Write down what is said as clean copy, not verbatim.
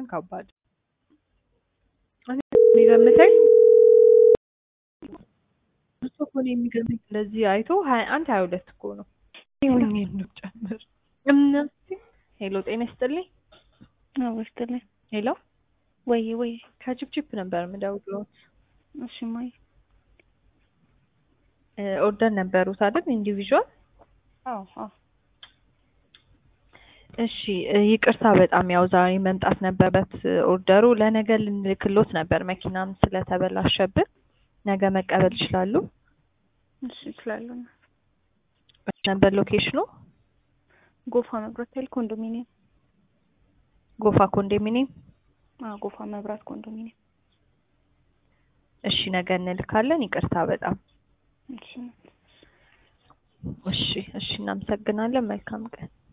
ከባድ እኔ የሚገምተኝ እሱ እኮ ነው የሚገርመኝ እንደዚህ አይቶ 21 22 እኮ ነው ይሁን ነው ጨምር እነሱ ሄሎ ጤና ይስጥልኝ ወስጥልኝ ሄሎ ወይ ከቺፕቺፕ ነበር የምደውለው እሺ ማይ ኦርደር ነበሩት አይደል ኢንዲቪዥዋል አዎ እሺ ይቅርታ በጣም ያው ዛሬ መምጣት ነበረበት ኦርደሩ ለነገ ልንልክሎት ነበር መኪናም ስለተበላሸብን ነገ መቀበል ይችላሉ እሺ ይችላሉ ነበር ሎኬሽኑ ጎፋ መብራት ኃይል ኮንዶሚኒየም ጎፋ ኮንዶሚኒየም ጎፋ መብራት ኮንዶሚኒየም እሺ ነገ እንልካለን ይቅርታ በጣም እሺ እናመሰግናለን መልካም ቀን